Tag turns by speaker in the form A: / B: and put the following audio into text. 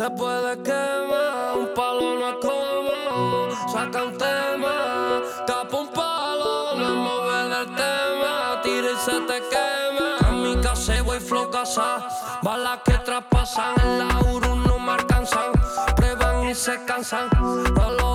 A: Se puede quemar, un palo no es como. Saca un tema, tapa un palo, no es mover el tema. Tira y se te quema. En mi casa voy flow casa, balas que traspasan. En la Uru no me alcanzan, prueban y se cansan. No lo